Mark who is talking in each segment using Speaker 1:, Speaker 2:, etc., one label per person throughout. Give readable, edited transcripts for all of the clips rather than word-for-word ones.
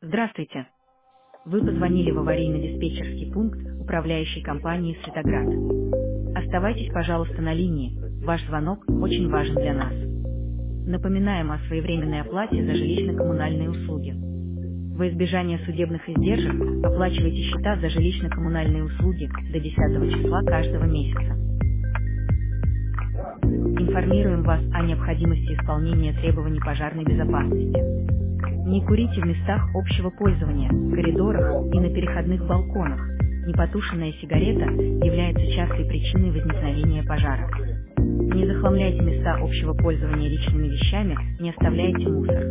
Speaker 1: Здравствуйте. Вы позвонили в аварийно-диспетчерский пункт управляющей компании «Светоград». Оставайтесь, пожалуйста, на линии. Ваш звонок очень важен для нас. Напоминаем о своевременной оплате за жилищно-коммунальные услуги. Во избежание судебных издержек оплачивайте счета за жилищно-коммунальные услуги до 10 числа каждого месяца. Информируем вас о необходимости исполнения требований пожарной безопасности. Не курите в местах общего пользования, коридорах и на переходных балконах. Непотушенная сигарета является частой причиной возникновения пожара. Не захламляйте места общего пользования личными вещами, не оставляйте мусор.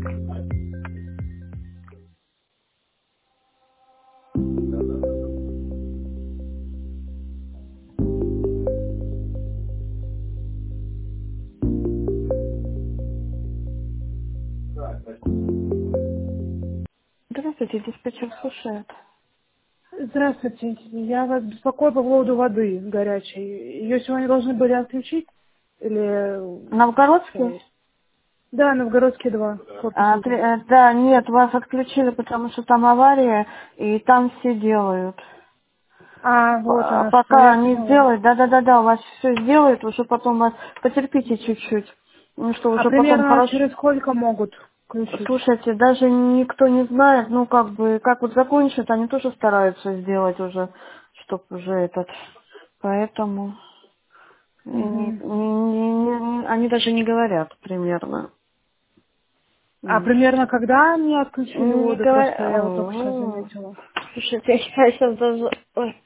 Speaker 2: Здравствуйте, диспетчер слушает.
Speaker 3: Здравствуйте. Я вас беспокою по поводу воды горячей. Ее сегодня должны были отключить? Или что
Speaker 2: Новгородский?
Speaker 3: есть? Да, Новгородский 2, корпус 1.
Speaker 2: Да, нет, вас отключили, потому что там авария, и там все делают.
Speaker 3: А, вот она, что
Speaker 2: Пока
Speaker 3: я
Speaker 2: не
Speaker 3: поняла.
Speaker 2: сделают, да, у вас все сделают, уже потом вас потерпите чуть-чуть. Ну что,
Speaker 3: А
Speaker 2: уже потом
Speaker 3: примерно
Speaker 2: хорошо.
Speaker 3: через сколько могут включить?
Speaker 2: Слушайте, даже никто не знает, ну как бы, как вот закончат, они тоже стараются сделать уже, чтоб уже этот. Поэтому
Speaker 3: Угу.
Speaker 2: они даже не говорят примерно.
Speaker 3: А
Speaker 2: Вот.
Speaker 3: примерно когда они отключили
Speaker 2: Не
Speaker 3: воду? Просто
Speaker 2: говоря...
Speaker 3: я вот только сейчас заметила.
Speaker 2: Слушайте, я сейчас даже... Ой.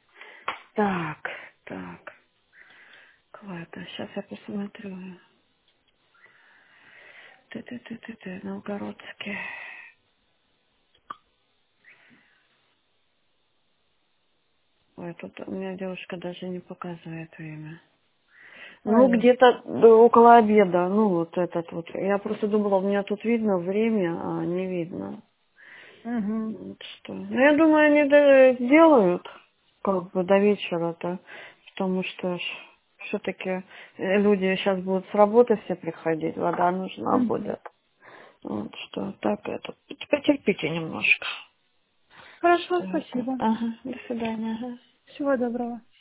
Speaker 2: Так. Ладно, сейчас я посмотрю. Ты, Новгородский. Ой, тут у меня девушка даже не показывает время. Ну,
Speaker 3: Ой.
Speaker 2: где-то около обеда, ну, вот этот вот. Я просто думала, у меня тут видно время, а не видно.
Speaker 3: Угу.
Speaker 2: Вот что. Ну, я думаю, они сделают, как бы, до вечера-то, потому что все-таки люди сейчас будут с работы все приходить, вода нужна
Speaker 3: Угу.
Speaker 2: будет. Вот что, так это, потерпите немножко.
Speaker 3: Хорошо,
Speaker 2: Всё это.
Speaker 3: спасибо.
Speaker 2: Ага, до свидания. Ага.
Speaker 3: Всего доброго.